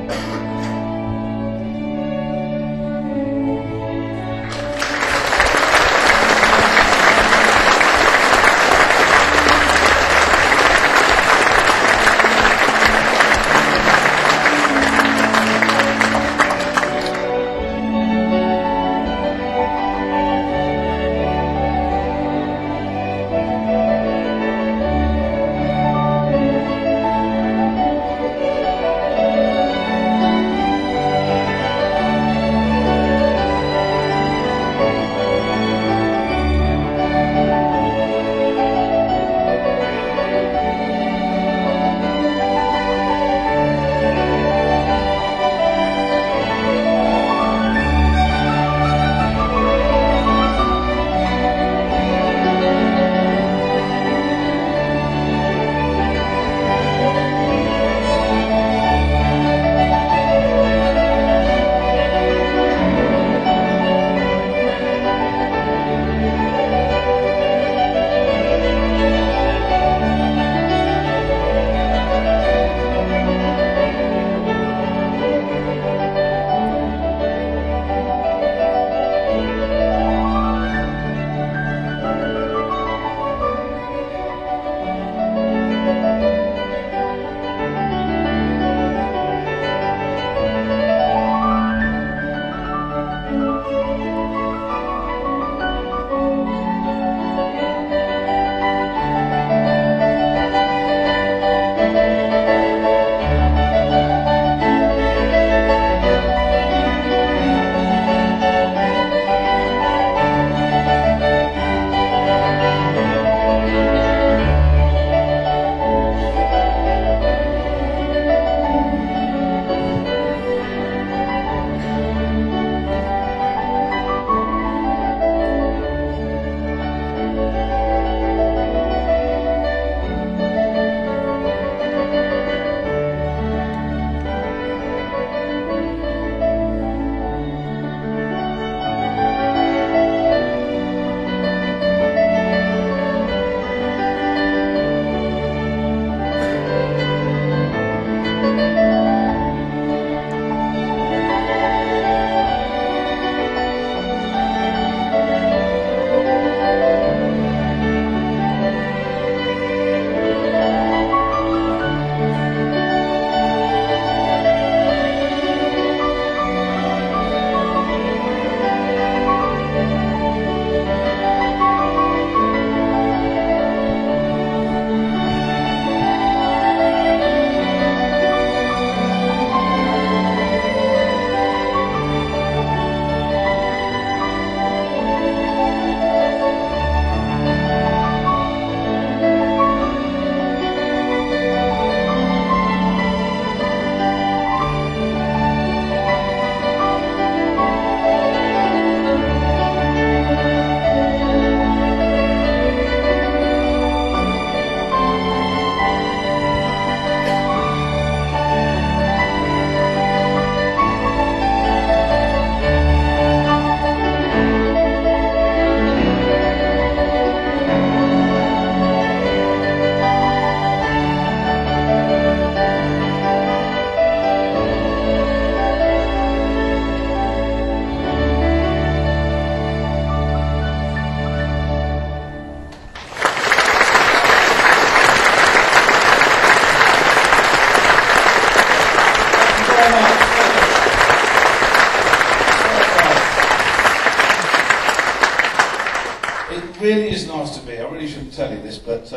really is nice to be. I really shouldn't tell you this, but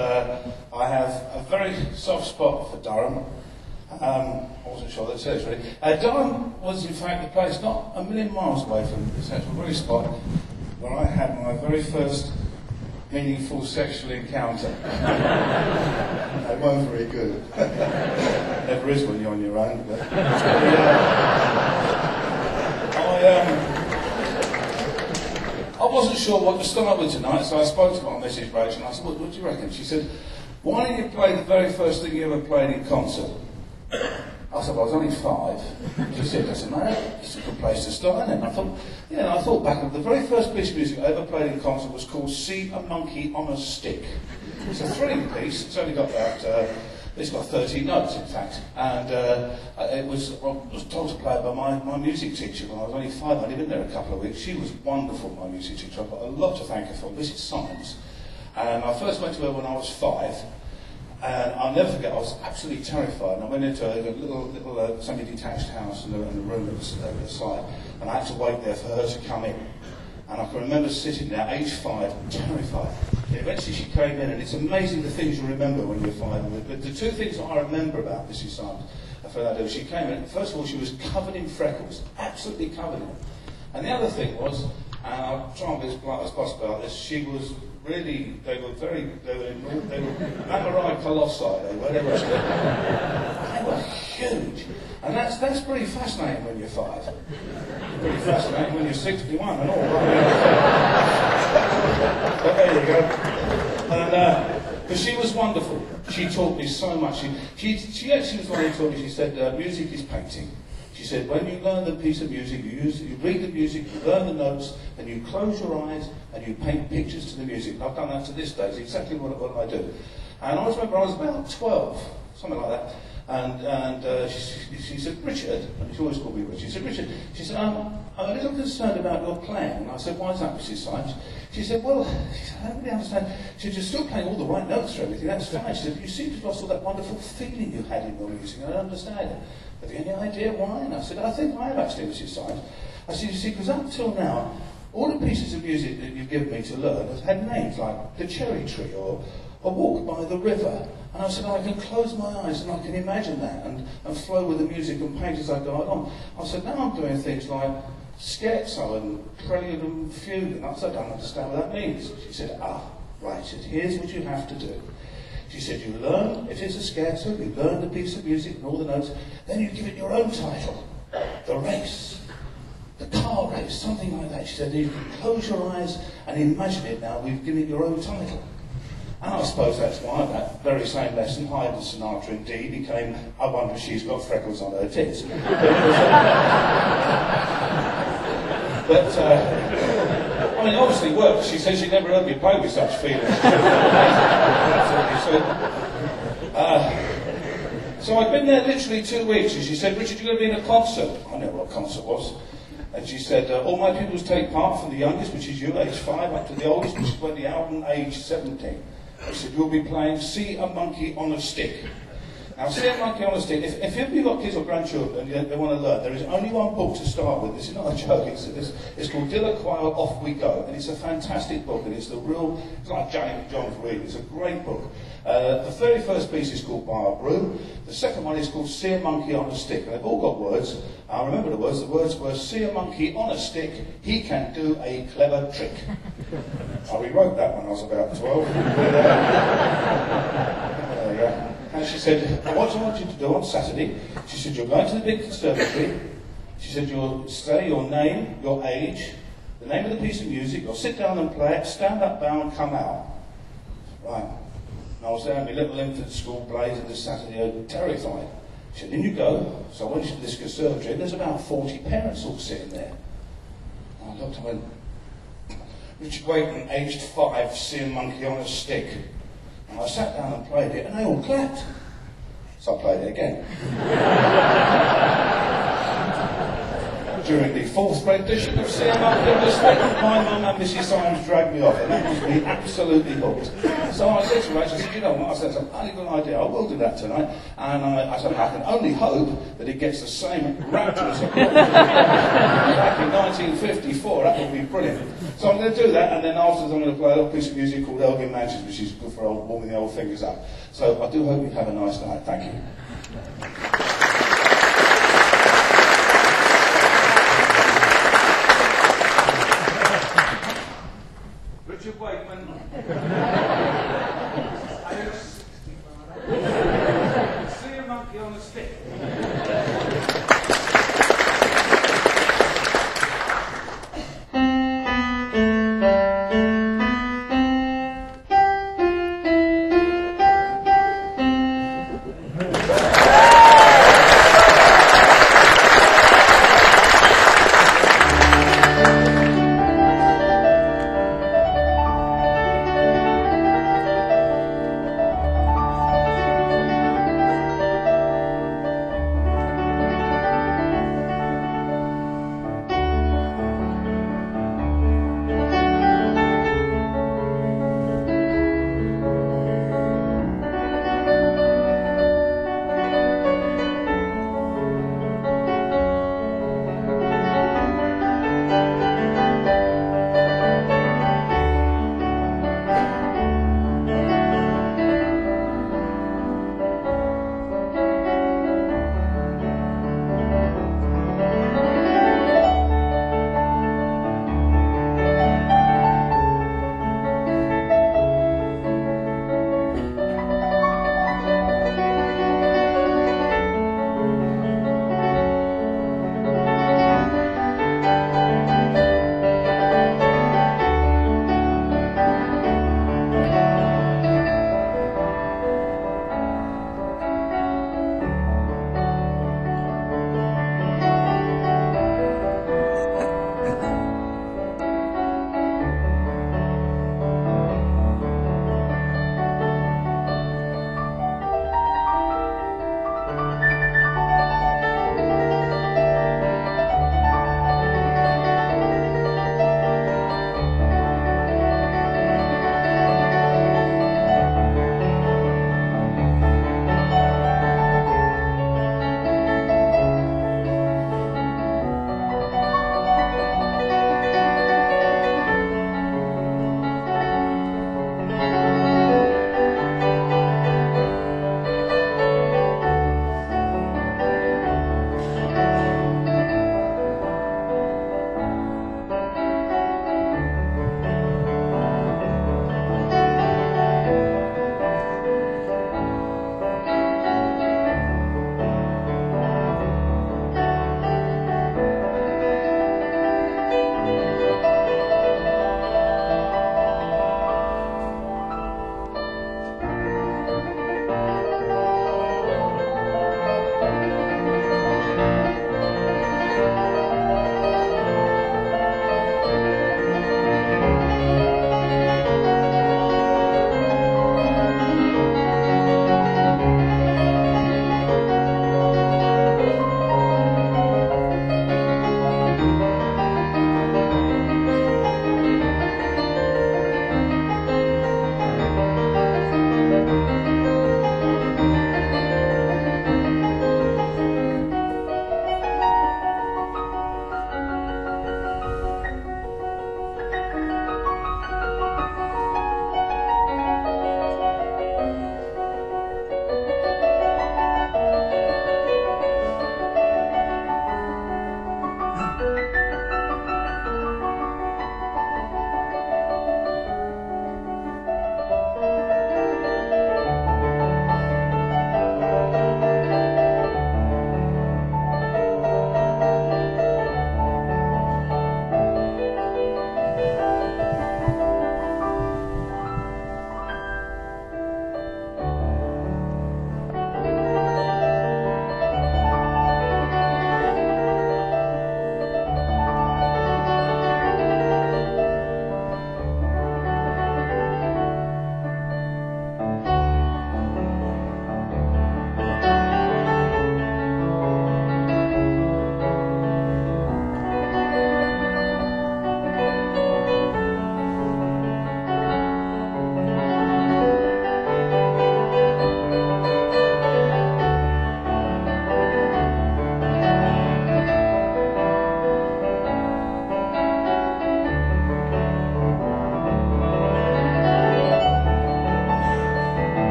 I have a very soft spot for Durham. I wasn't sure that says really. Durham was in fact the place not a million miles away from this actual very spot where I had my very first meaningful sexual encounter. They weren't very good. Never is when you're on your own. But, I wasn't sure what to start with tonight, so I spoke to my Mrs. Rachel and I said, what do you reckon? She said, why don't you play the very first thing you ever played in concert? I said, well, I was only 5. She said, doesn't matter, it's a good place to start, isn't it? And I thought, yeah, and I thought back, the very first piece of music I ever played in concert was called See a Monkey on a Stick. It's a thrilling piece, it's only got about It's got 13 notes, in fact, and I was told to play it by my music teacher when I was only 5. I'd only been there a couple of weeks. She was wonderful, my music teacher. I've got a lot to thank her for. Mrs. Symonds. And I first went to her when I was 5, and I'll never forget, I was absolutely terrified. And I went into a little semi-detached house and a room at the side, and I had to wait there for her to come in. And I can remember sitting there, age 5, terrified. And eventually she came in, and it's amazing the things you remember when you're 5. But the 2 things that I remember about Mrs. Symonds, she came in, first of all, she was covered in freckles, absolutely covered in them. And the other thing was, and I'll try and be as polite as possible about this, she was really, they were Mammarii colossi, they were huge. And that's pretty fascinating when you're 5. Pretty fascinating when you're 61 and all. But there you go. And but she was wonderful. She taught me so much. She actually was one who taught me, she said, music is painting. She said, when you learn the piece of music, you read the music, you learn the notes, and you close your eyes and you paint pictures to the music. And I've done that to this day. It's exactly what I do. And I remember I was about 12, something like that. And she said, Richard, and she always called me Richard. She said, Richard, she said, I'm a little concerned about your playing. And I said, why is that, Mrs. Symonds? She said, well, I don't really understand. She said, you're still playing all the right notes for everything, that's fine. She said, you seem to have lost all that wonderful feeling you had in your music. I don't understand it. Have you any idea why? And I said, I think I have actually, Mrs. Symonds. I said, you see, because up till now, all the pieces of music that you've given me to learn have had names like The Cherry Tree or A Walk by the River. And I said, I can close my eyes and I can imagine that and flow with the music and paint as I go along. I said, now I'm doing things like scherzo and prelude and fugue. And I said, I don't understand what that means. She said, right, she said, here's what you have to do. She said, you learn, if it's a scherzo, you learn the piece of music and all the notes, then you give it your own title. The Race, The Car Race, something like that. She said, you can close your eyes and imagine it now, we've given it your own title. And I suppose that's why that very same lesson, Haydn Sonata in D, became, I wonder if she's got freckles on her tits. But I mean, obviously it worked. She said she never heard me play with such feelings. So I'd been there literally 2 weeks, and she said, Richard, you're going to be in a concert. I know what a concert was. And she said, all my pupils take part, from the youngest, which is you, age 5, up to the oldest, which is when the album, age 17. She said, you'll be playing See a Monkey on a Stick. Now, See a Monkey on a Stick, if you've got kids or grandchildren and they want to learn, there is only one book to start with. This is not a joke. It's called Dilla Quayle, Off We Go. And it's a fantastic book. And it's like James John's reading. It's a great book. The very first piece is called Bar Brew. The second one is called See a Monkey on a Stick. And they've all got words. I remember the words. The words were, see a monkey on a stick, he can do a clever trick. I rewrote that when I was about 12. There you go. And she said, what I want you to do on Saturday, she said, you're going to the big conservatory. She said, you'll say your name, your age, the name of the piece of music, you'll sit down and play it, stand up, bow and come out. Right. And I was there in my little infant school plays and this Saturday, terrified. She said, in you go. So I went to this conservatory, and there's about 40 parents all sitting there. And I looked and went, Richard Wakeman, aged 5, See a Monkey on a Stick. And I sat down and played it, and they all clapped. So I played it again. During the 4th rendition of See a Monkey on a Stick, my mum and Mrs. Symonds dragged me off, and that was me absolutely hooked. So I said to Rachel, I said, you know what, I said, it's a bloody good idea, I will do that tonight. And I said, I can only hope that it gets the same rapturous applause back in 1954, that would be brilliant. So I'm going to do that, and then afterwards I'm going to play a little piece of music called Elgin Mansions, which is good for warming the old fingers up. So I do hope you have a nice night. Thank you. Richard Wakeman. See a monkey on a stick.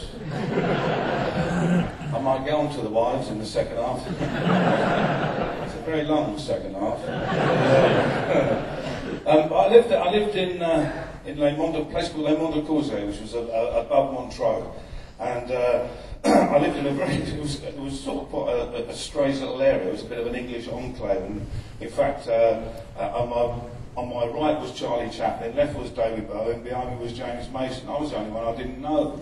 I might get on to the wives in the second half. It's a very long second half. I lived in a place called Les Monts-de-Courset, which was above Montreux, and I lived in it was sort of quite a strange little area. It was a bit of an English enclave, and in fact, on my right was Charlie Chaplin, left was David Bowie, behind me was James Mason. I was the only one I didn't know.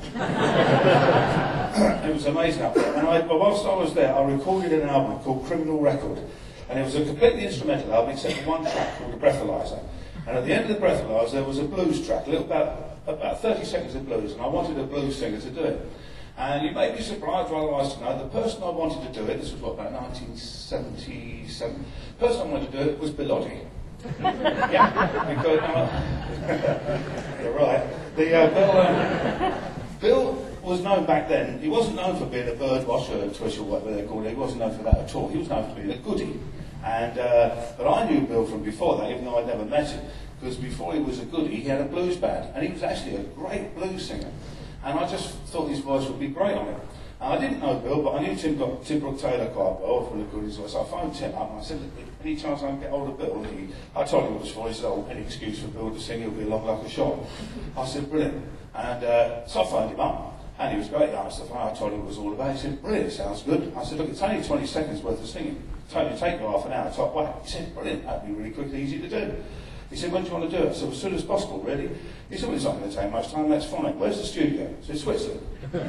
It was amazing up there. And whilst I was there, I recorded an album called Criminal Record. And it was a completely instrumental album, except for one track called The Breathalyzer. And at the end of The Breathalyzer, there was a blues track, about 30 seconds of blues, and I wanted a blues singer to do it. And you may be surprised, or otherwise to know, the person I wanted to do it, this was about 1977, the person I wanted to do it was Bilotti. Yeah, because you're right. Bill was known back then. He wasn't known for being a bird watcher, a twish, or whatever they called it. He wasn't known for that at all. He was known for being a goodie. And but I knew Bill from before that, even though I'd never met him, because before he was a goodie, he had a blues band, and he was actually a great blues singer. And I just thought his voice would be great on it. And I didn't know Bill, but I knew Tim Brooke Taylor quite well from the Goodies voice. So I phoned Tim up and I said, any chance I can get hold of Bill? And I told him what was for. He said, oh, any excuse for Bill to sing, he'll be along like a shot. I said, brilliant. And so I phoned him up, and he was great. I told him what it was all about. He said, brilliant, sounds good. I said, look, it's only 20 seconds worth of singing. It'll only take you half an hour, top way. He said, brilliant, that'd be really quick and easy to do. He said, when do you want to do it? I said, as soon as possible, really. He said, well, it's not going to take much time, that's fine. Where's the studio? I said, Switzerland.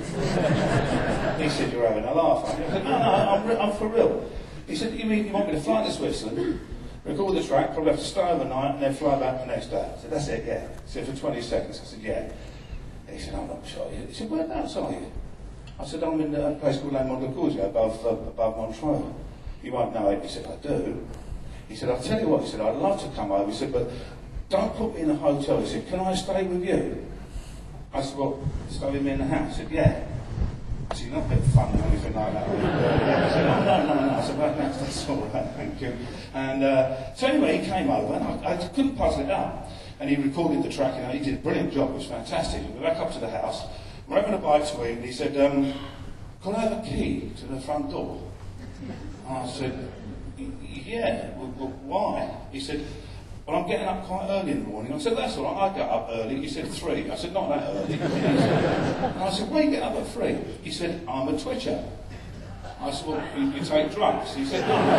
He said, you're having a laugh, aren't you? I said, no, I'm for real. He said, you mean you want me to fly to Switzerland, record the track, probably have to stay overnight, and then fly back the next day? I said, that's it, yeah. He said, for 20 seconds. I said, yeah. He said, I'm not sure. He said, whereabouts are you? I said, I'm in a place called Les Monts-de-Courset, above Montreux. You won't know it. He said, I do. He said, I'll tell you what, he said, I'd love to come over. He said, but don't put me in a hotel. He said, can I stay with you? I said, well, stay with me in the house? He said, yeah. I said, you're not a bit fun or anything like that. I said, no. I said, well, that's all right, thank you. And so anyway, he came over, and I couldn't puzzle it out. And he recorded the track, he did a brilliant job, it was fantastic. We went back up to the house, we're having a bite to eat, and he said, can I have a key to the front door? And I said, yeah, well, why? He said, well, I'm getting up quite early in the morning. I said, that's all right, I get up early. He said, 3. I said, not that early. And I said, why you get up at 3? He said, I'm a twitcher. I said, well, you take drugs? He said, no.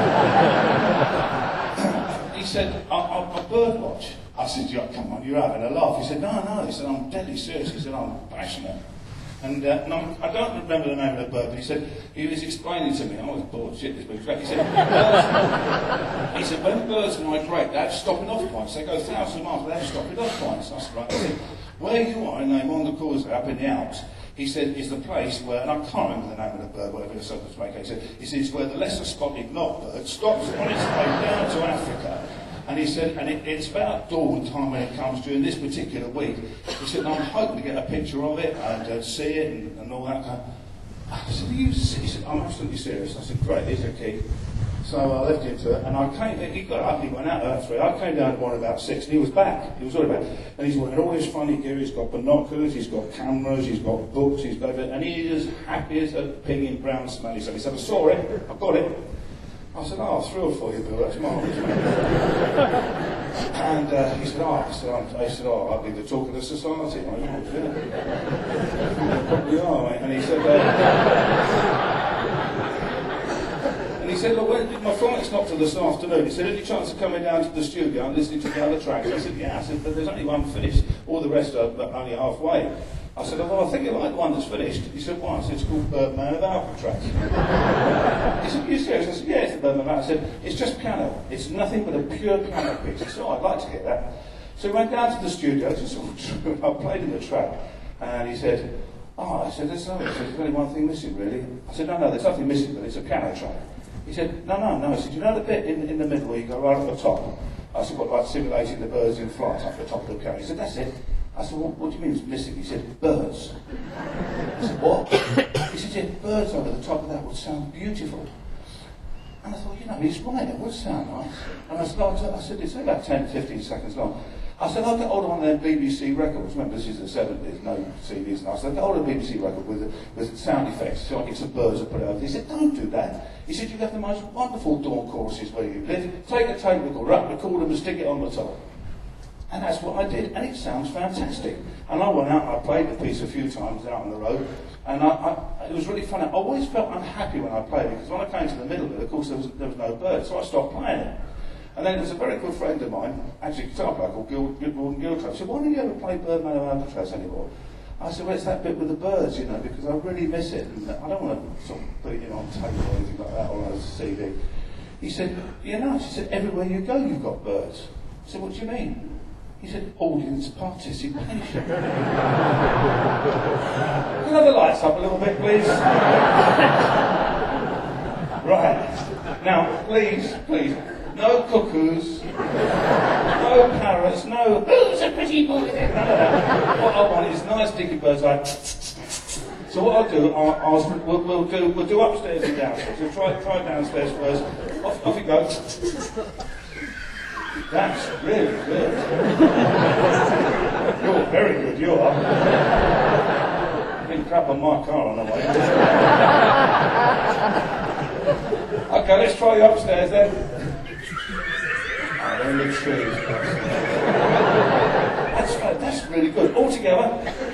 He said, I bird watch. I said, yeah, come on, you're having a laugh. He said, no. He said, I'm deadly serious. He said, I'm passionate. And I don't remember the name of the bird, but he was explaining to me, I was bored, shit, this bird. He said, when birds migrate, they have stopping off points. They go thousands of miles, but they have stopping off points. I said, right. He said, where you are in Les Monts-de-Courset, up in the Alps, he said, is the place where, and I can't remember the name of the bird, whatever the subject to make it, he said, it's where the lesser spotted knotbird stops on its way down to Africa. And he said, and it's about dawn time when it comes during this particular week. He said, I'm hoping to get a picture of it and see it and all that kind of. I said, he said, I'm absolutely serious. I said, great, here's a key. So I left him to it, and I came, he got up, he went out at 3. I came down at 1 about 6, and he was back. He was already back. And he's wearing all his funny gear, he's got binoculars, he's got cameras, he's got books, he's got everything, and he is as happy as a pig in brown smelly. So he said, I saw it, I got it. I said, oh, I'm thrilled for you, Bill, that's marvellous. And he said, I'll be the talk of the society, mate. Probably are, mate. And he said, look, my flight's not till this afternoon. He said, any chance of coming down to the studio and listening to the other tracks? I said, yeah. I said, but there's only one finished. All the rest are only halfway. I said, oh, I think you like the one that's finished. He said, why? I said, it's called Birdman of Alcatraz. He said, you serious? I said, yeah, it's the Birdman of Alcatraz. I said, it's just piano. It's nothing but a pure piano piece. He said, oh, I'd like to hear that. So he went down to the studio, I played him the track, and he said, I said, there's only one thing missing, really. I said, no, there's nothing missing, but it's a piano track. He said, no. He said, you know the bit in the middle where you go right up the top? I said, what, like simulating the birds in flight up the top of the piano? He said, that's it. I said, well, what do you mean it's missing? He said, birds. I said, what? He said, yeah, birds over the top of that would sound beautiful. And I thought, he's right, it would sound nice. And I said, it's only about 10, 15 seconds long. I said, I'll get hold of one of them BBC records. Remember, this is the 70s, no CDs. And I said, I'll get hold of a BBC record with sound effects, so I get some birds that put it over. He said, don't do that. He said, you have the most wonderful dawn choruses where you live. Take a tape recorder, record them and stick it on the top. And that's what I did, and it sounds fantastic. And I went out and I played the piece a few times out on the road, and it was really fun. I always felt unhappy when I played it, because when I came to the middle of it, of course, there was no bird, so I stopped playing it. And then there's a very good friend of mine, actually a guitar player called Gordon Giltrap. He said, why don't you ever play Birdman of Alcatraz anymore? I said, well, it's that bit with the birds, you know, because I really miss it. And I don't want to sort of put it on tape or anything like that, or on a CD. He said, you know, she said, everywhere you go, you've got birds. I said, what do you mean? He said, audience participation. Can I have the lights up a little bit, please? Right. Now, please, no cuckoos, no parrots, no, who's a pretty boy? None of that. What I want is nice dicky birds like... So what I'll do, we'll do upstairs and downstairs. We'll try downstairs first. Off you go. That's really good. You're very good, you are. Didn't crap on my car on the way. Okay, let's try you upstairs then. Oh, they're in the trees. That's really good. All together.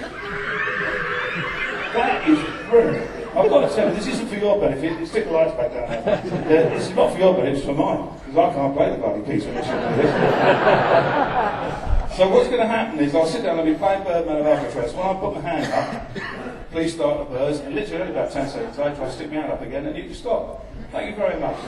That is brilliant. I've got to tell you, this isn't for your benefit. Stick the lights back down there. It's not for your benefit, it's for mine. Because I can't play the bloody piece when it's like this. So what's going to happen is I'll sit down and be playing Birdman of Alcatraz. When I put my hand up, please start the birds, and literally only about 10 seconds later I'll stick my hand up again and you can stop. Thank you very much.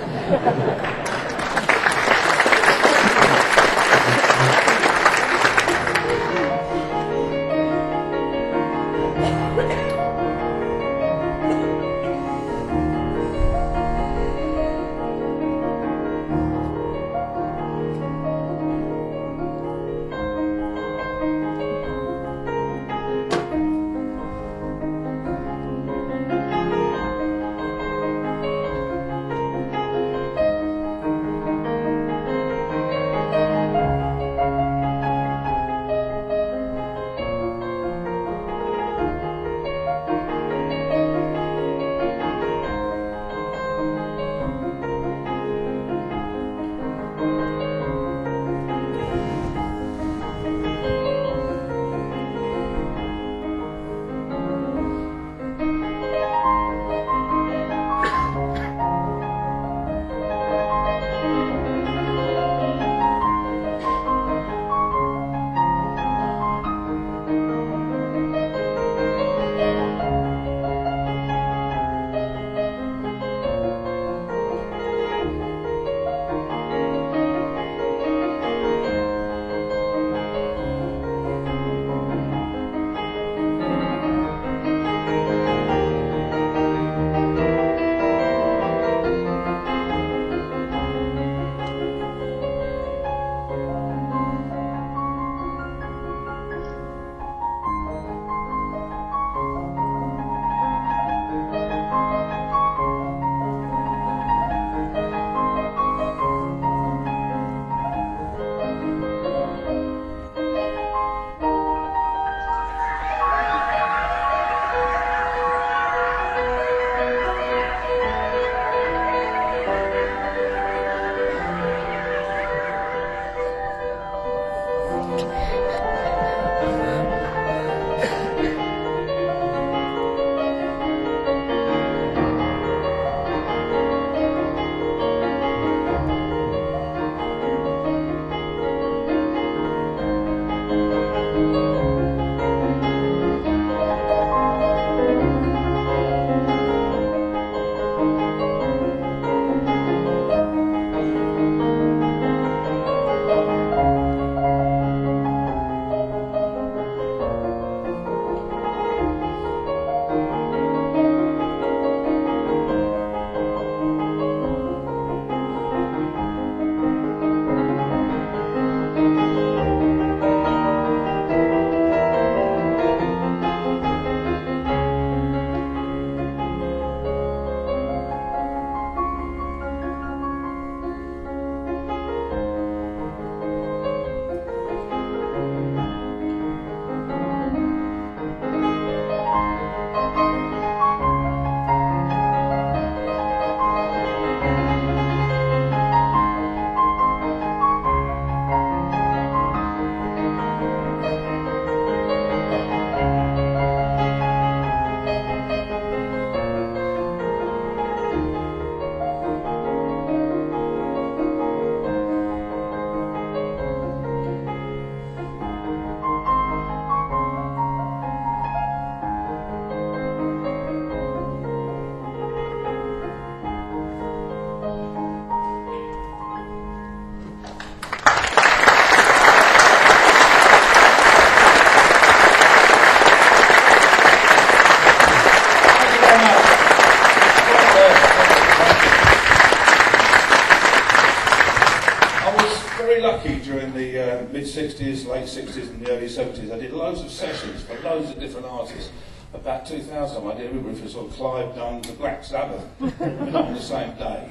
60s, late 60s and the early 70s. I did loads of sessions for loads of different artists. About 2000, I did everybody from sort of Clive Dunn to Black Sabbath, not on the same day,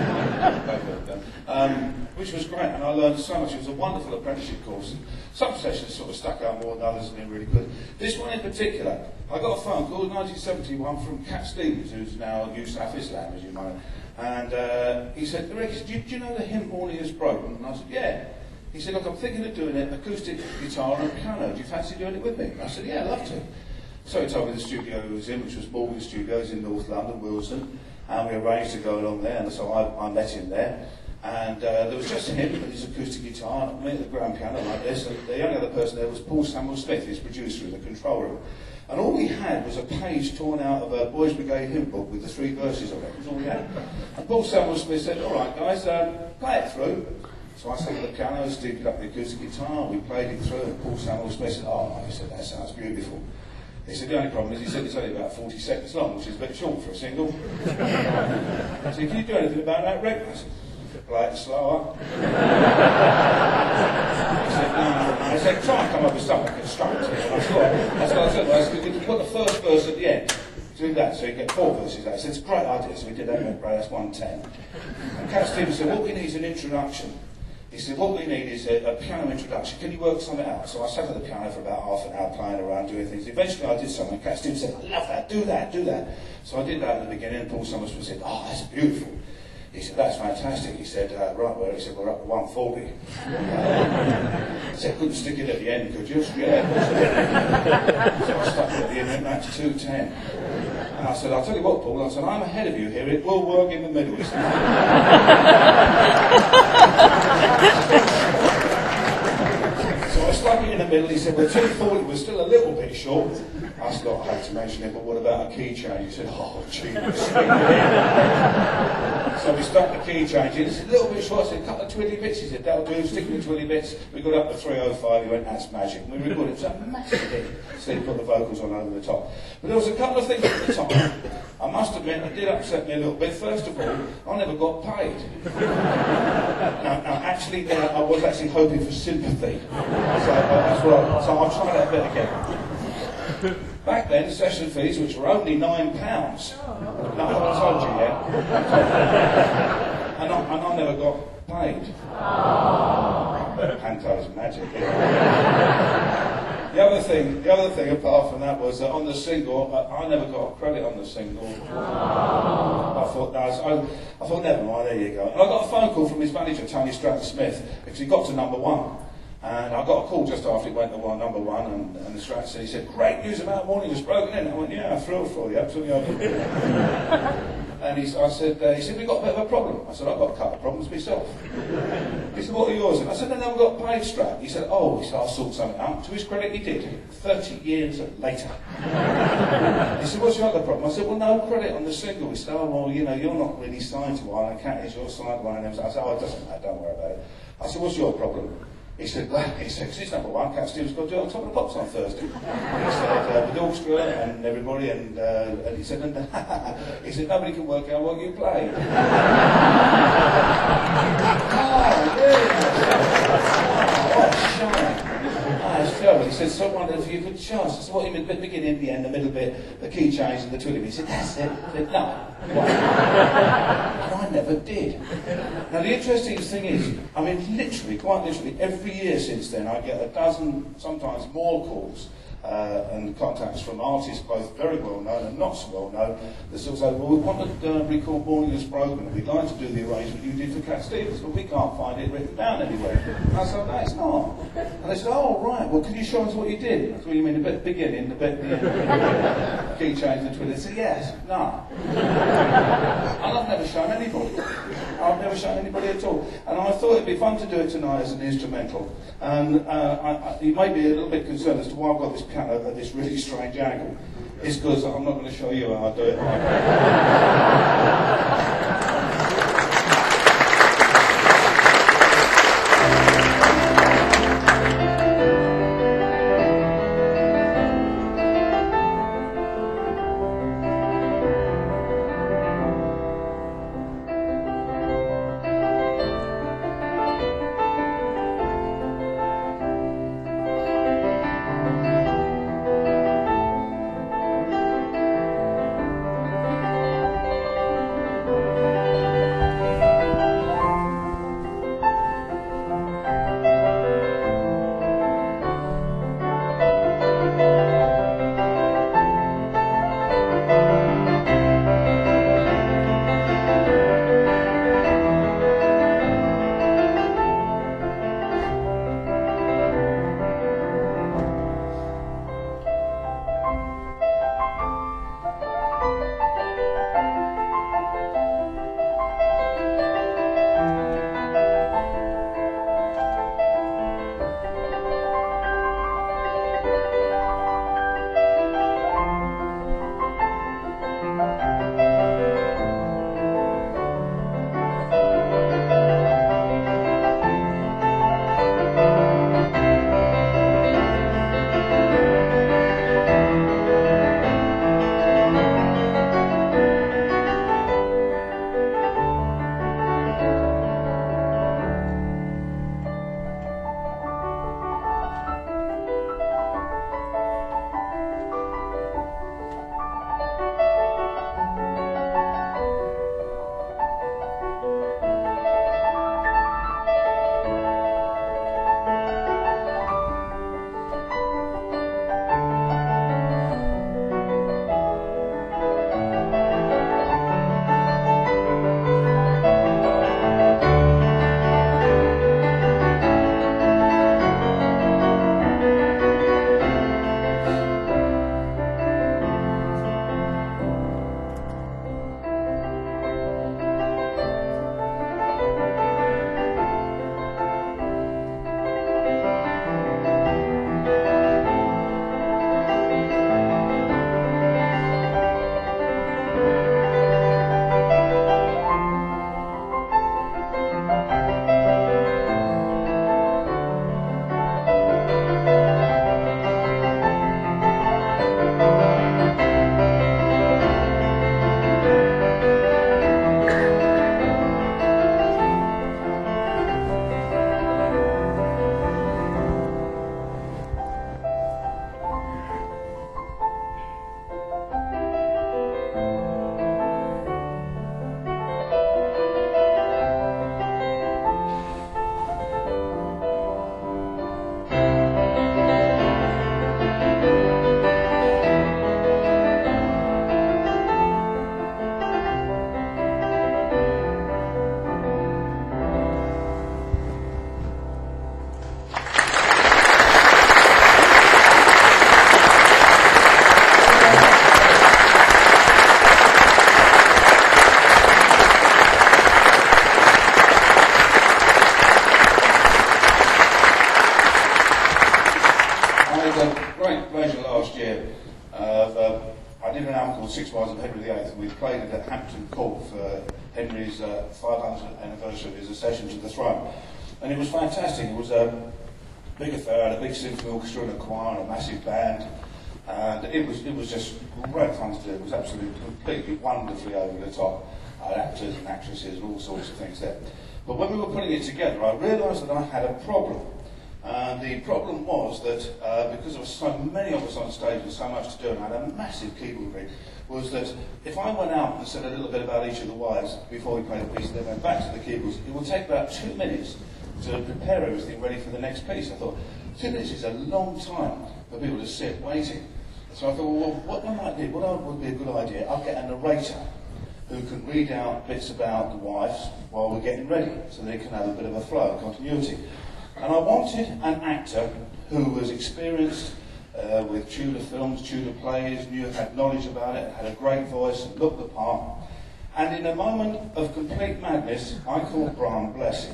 which was great, and I learned so much. It was a wonderful apprenticeship course. Some sessions sort of stuck out more than others and been really good. This one in particular, I got a phone call in 1971 from Cat Stevens, who's now Yusuf Islam, as you know, and he said, Rick, do you know the hymn Morning Is Broken? And I said, yeah. He said, look, I'm thinking of doing it, acoustic guitar and piano. Do you fancy doing it with me? And I said, yeah, I'd love to. So he told me the studio he was in, which was Morgan Studios in North London, Wilson, and we arranged to go along there, and so I met him there. And there was just him with his acoustic guitar, me at the grand piano like this, and the only other person there was Paul Samuel Smith, his producer in the control room. And all we had was a page torn out of a Boys Brigade hymn book with the 3 verses on it. That was all we had. And Paul Samuel Smith said, all right guys, play it through. So I sat at the piano, Steve picked up the acoustic guitar, we played it through, and Paul Samuel Smith said, oh, he said, that sounds beautiful. He said, the only problem is, he said, it's only about 40 seconds long, which is a bit short for a single. I said, can you do anything about that, Rick? I said, play it slower. He said, no. I said, try and come up with something constructive. And I said, you can put the first verse at the end. Do that, so you get 4 verses out. He said, it's a great idea, so we did that, right, that's 110. And Cat Stevens said, what we need is an introduction. He said, what we need is a piano introduction. Can you work something out? So I sat at the piano for about half an hour playing around, doing things. Eventually I did something. Cat Stevens said, I love that, do that, do that. So I did that at the beginning, and Paul Summers said, oh, that's beautiful. He said, that's fantastic. He said, right, well, he said, we're up to 140. I said, couldn't stick it at the end, could you? Yeah, so I stuck it at the end, and that's 210. And I said, I'll tell you what, Paul, I said, I'm ahead of you here, it will work in the middle. So I stuck it in the middle. He said, well, 240 was still a little bit short. I said, I hate to mention it, but what about a key change? He said, oh, genius. So we stuck the key change in. It's a little bit short. I said, a couple of twiddly bits. He said, that'll do, stick with twiddly bits. We got up to 305. He went, that's magic. And we recorded it. It was a massive hit. So he put the vocals on over the top. But there was a couple of things at the time. I must admit, it did upset me a little bit. First of all, I never got paid. Now actually, I was actually hoping for sympathy. So that's what so I'll try that bit again. Back then, session fees, which were only £9. No, I haven't told you yet. And I never got paid. Panto's magic. The other thing, apart from that, was that on the single, I never got credit on the single. I thought, never mind, there you go. And I got a phone call from his manager, Tony Stratton Smith, because he got to #1. And I got a call just after he went to #1, and the Stratton said, he said, great news about Morning Is Broken In. I went, yeah, I'm thrilled for you, absolutely. And he said, we've got a bit of a problem. I said, I've got a couple of problems myself. He said, what are yours? And I said, I never got paid, Strat. He said, oh, I'll sort something out. To his credit, he did. 30 years later. He said, what's your other problem? I said, well, no credit on the single. He said, oh, well, you know, you're not really signed to Island Cat, you're signed to one of them. I said, oh, it doesn't matter, don't worry about it. I said, what's your problem? He said, because it's #1, Cat Stevens got to do it on Top of the Pops on Thursday. He said, with orchestra and everybody, and he said, nobody can work out what you play. Oh, really? What a shame. It's terrible. He said, someone, if you could chance. I said, what, you mean, the beginning, the end, the middle bit, the key change and the twiddling. He said, that's it. I said, no. And I never did. Now, the interesting thing is, I mean, quite literally, every year since then, I get a dozen, sometimes more calls and contacts from artists, both very well known and not so well known, that sort of say, well, we want to record Morning Is Broken, and we'd like to do the arrangement you did for Cat Stevens, but we can't find it written down anywhere. And I said, no, it's not. And they said, oh, right, well, can you show us what you did? That's what you mean, the bit at the beginning, the bit at the end, key change, the twiddle. They said, yes, no. And I've never shown anybody. I've never shown anybody at all. And I thought it'd be fun to do it tonight as an instrumental. And you may be a little bit concerned as to why I've got this piano at this really strange angle. It's because I'm not going to show you how I do it. 6 wives of Henry VIII, and we played it at Hampton Court for Henry's 500th anniversary of his accession to the throne. And it was fantastic. It was a big affair, a big symphony orchestra and a choir and a massive band. And it was just great fun to do. It was absolutely, completely, wonderfully over the top. I had actors and actresses and all sorts of things there. But when we were putting it together, I realised that I had a problem. And the problem was that, because there were so many of us on stage and so much to do, and I had a massive keyboard rig, was that if I went out and said a little bit about each of the wives before we played a piece and then went back to the keyboards, it would take about 2 minutes to prepare everything ready for the next piece. I thought, 2 minutes is a long time for people to sit waiting. So I thought, well, what I might do, what would be a good idea, I'll get a narrator who can read out bits about the wives while we're getting ready, so they can have a bit of a flow, continuity. And I wanted an actor who was experienced with Tudor films, Tudor plays, had knowledge about it, had a great voice, and looked the part. And in a moment of complete madness, I called Brian Blessed.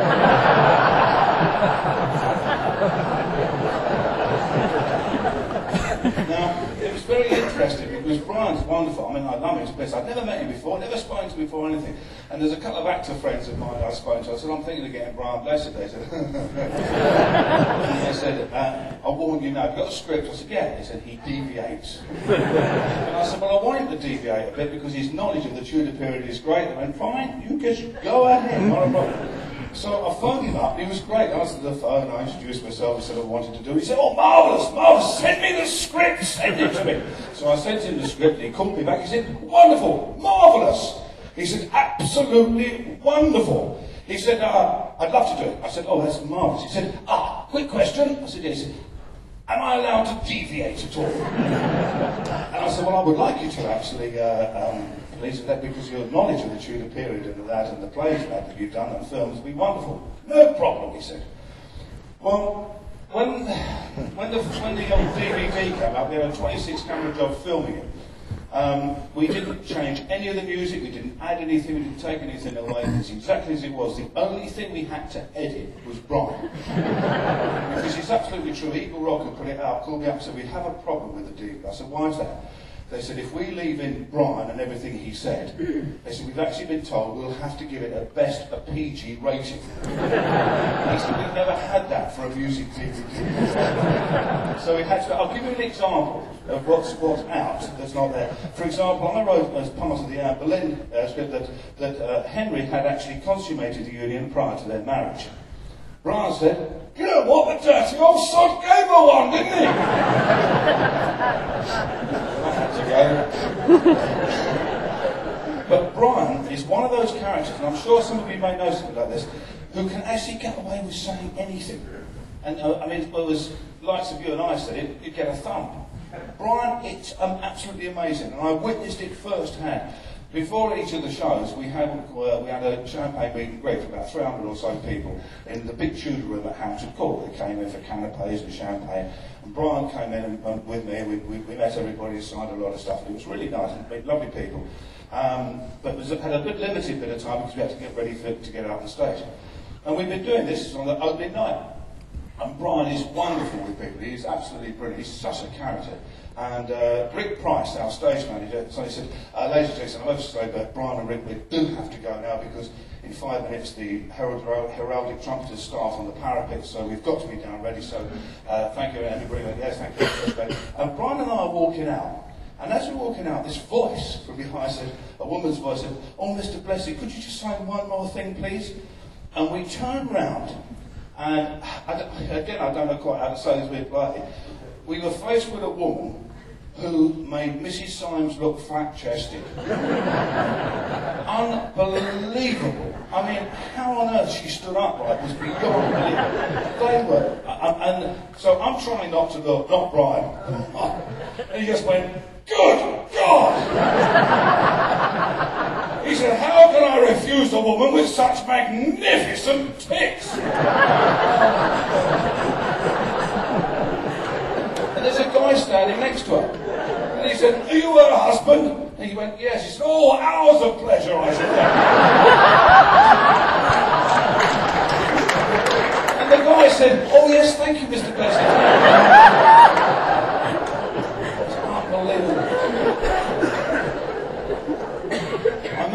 Now, it was very interesting because Brian's wonderful. I mean, I love him to bits. I'd never met him before, never spoken to him before or anything. And there's a couple of actor friends of mine I've spoken to. I said, I'm thinking of getting Brian Blessed. They said, and they said, I'll warn you now, have you got a script? I said, yeah. They said, he deviates. And I said, well, I want him to deviate a bit because his knowledge of the Tudor period is great. They went, fine, you just go ahead, not a problem. So I phoned him up, he was great. I answered the phone, I introduced myself, I said I wanted to do it. He said, oh, marvellous, marvellous, send me the script, send it to me. So I sent him the script, and he called me back, he said, wonderful, marvellous. He said, absolutely wonderful. He said, I'd love to do it. I said, oh, that's marvellous. He said, quick question. I said, yes. He said, am I allowed to deviate at all? And I said, well, I would like you to actually, please, that because your knowledge of the Tudor period and that and the plays that you've done and films would be wonderful. No problem, he said. Well, when the old DVD came out, we had a 26 camera job filming it. We didn't change any of the music, we didn't add anything, we didn't take anything away. It's exactly as it was. The only thing we had to edit was Brian. Because it's absolutely true. Eagle Rock had put it out, called me up and said, we have a problem with the DVD. I said, why is that? They said, if we leave in Brian and everything he said, they said, we've actually been told we'll have to give it at best a PG rating. He said, we've never had that for a music DVD. So we had to, I'll give you an example of what's out that's not there. For example, I wrote as part of the Anne Boleyn script that Henry had actually consummated the union prior to their marriage. Brian said, you know what, the dirty old sod gave her one, didn't he? But Brian is one of those characters, and I'm sure some of you may know something like this, who can actually get away with saying anything. And I mean, it was likes of you and I said, you'd get a thump. Brian, it's absolutely amazing, and I witnessed it firsthand. Before each of the shows, we had a champagne meet and greet for about 300 or so people in the big Tudor room at Hampton Court. They came in for canapes and champagne, and Brian came in and with me. We met everybody and signed a lot of stuff. It was really nice and lovely people. But had a bit limited bit of time because we had to get ready to get out on stage. And we've been doing this on the opening night. And Brian is wonderful with people. He's absolutely brilliant. He's such a character. And Rick Price, our stage manager, so he said, ladies and gentlemen, I'm over to say, but Brian and Rick, we do have to go now because in 5 minutes the heraldic trumpeters start on the parapet, so we've got to be down ready. So thank you, everybody. Yes, thank you. And Brian and I are walking out. And as we're walking out, this voice from behind said, a woman's voice said, oh, Mr. Blessed, could you just say one more thing, please? And we turned round, and again, I don't know quite how to say this with politely. We were faced with a woman who made Mrs. Symes look flat-chested. Unbelievable. I mean, how on earth she stood upright was beyond belief. They were, and so I'm trying not to look, not Brian. And he just went, good God! He said, how can I refuse a woman with such magnificent tits? And there's a guy standing next to her. And he said, are you her husband? And he went, yes. He said, oh, hours of pleasure, I said. And the guy said, oh, yes, thank you, Mr. Blessed. It's unbelievable.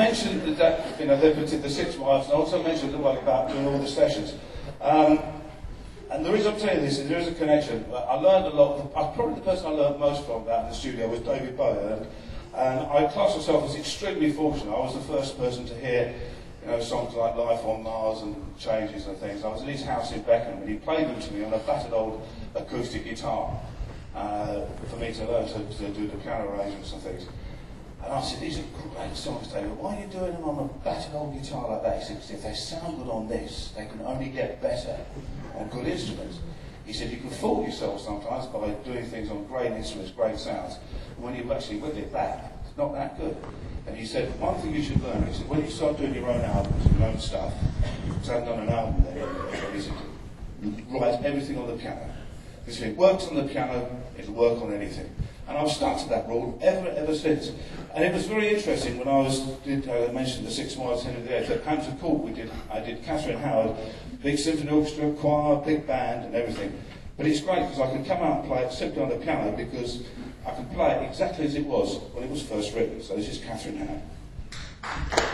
mentioned that, you know, the 6 wives, and I also mentioned a little while about doing all the sessions. And the reason I'm telling you this is there is a connection. I learned a lot. Probably the person I learned most from that in the studio was David Bowie. And I class myself as extremely fortunate. I was the first person to hear, you know, songs like Life on Mars and Changes and things. I was in his house in Beckenham and he played them to me on a battered old acoustic guitar for me to learn to do the piano arrangements and things. And I said, these are great songs, David. Why are you doing them on a battered old guitar like that? He said, because if they sound good on this, they can only get better on good instruments. He said, you can fool yourself sometimes by doing things on great instruments, great sounds. And when you actually whip it back, it's not that good. And he said, one thing you should learn, he said, when you start doing your own albums, your own stuff, because I haven't done an album there, he said, write everything on the piano. Because if it works on the piano, it'll work on anything. And I've stuck to that rule ever since. And it was very interesting when I mentioned the 6 Wives Henry VIII. At Hampton Court, I did Catherine Howard, big symphony orchestra, choir, big band, and everything. But it's great because I can come out and play it simply on the piano because I can play it exactly as it was when it was first written. So this is Catherine Howard.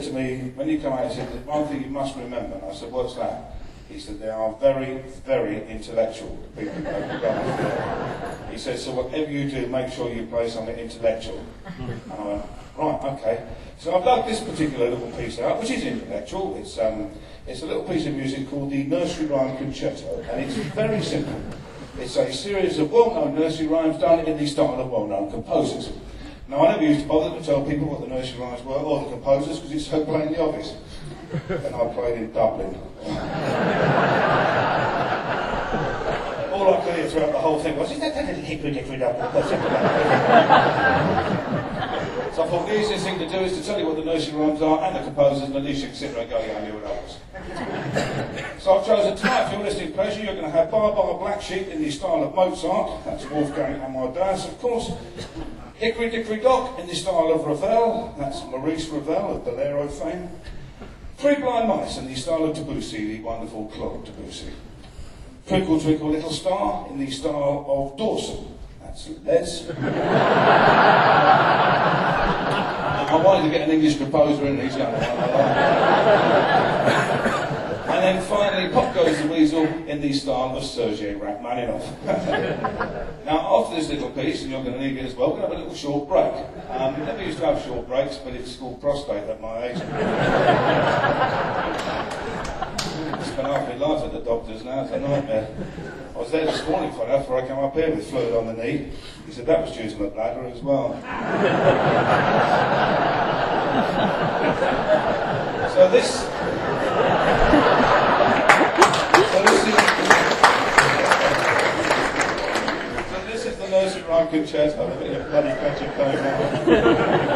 to me, when you come out, he said, "There's one thing you must remember." And I said, "What's that?" He said, "They are very, very intellectual, the people who play the drums." He said, "So whatever you do, make sure you play something intellectual." And I went, "Right, okay." So I've dug this particular little piece out, which is intellectual. It's a little piece of music called the Nursery Rhyme Concerto, and it's very simple. It's a series of well-known nursery rhymes done in the style of well-known composers. Now, I never used to bother to tell people what the nursery rhymes were, or the composers, because it's so plain the obvious. And I played in Dublin. All I could hear throughout the whole thing was, "Is that a little hickory-dickory Dublin?" So I thought the easiest thing to do is to tell you what the nursery rhymes are and the composers, and at least you can sit there and go, "Yeah, I knew what that was." So I've chosen tonight for your listening pleasure. You're going to have Bar Bar Black Sheep in the style of Mozart. That's Wolfgang Amadeus, of course. Hickory Dickory Dock in the style of Ravel. That's Maurice Ravel of Bolero fame. Three Blind Mice in the style of Debussy, the wonderful Claude Debussy. Twinkle Twinkle Little Star in the style of Dawson. That's Les. I wanted to get an English composer in, he's going to And then finally, Pop Goes the Weasel in the style of Sergei Rachmaninoff. Now, after this little piece, and you're going to need it as well, we're going to have a little short break. We never used to have short breaks, but it's called prostate at my age. I spent half my life at the doctor's now, it's a nightmare. I was there this morning for that before I came up here with fluid on the knee. He said that was due to my bladder as well. So this is the Nursery Rhyme Concerto. A bit of bloody magic going on.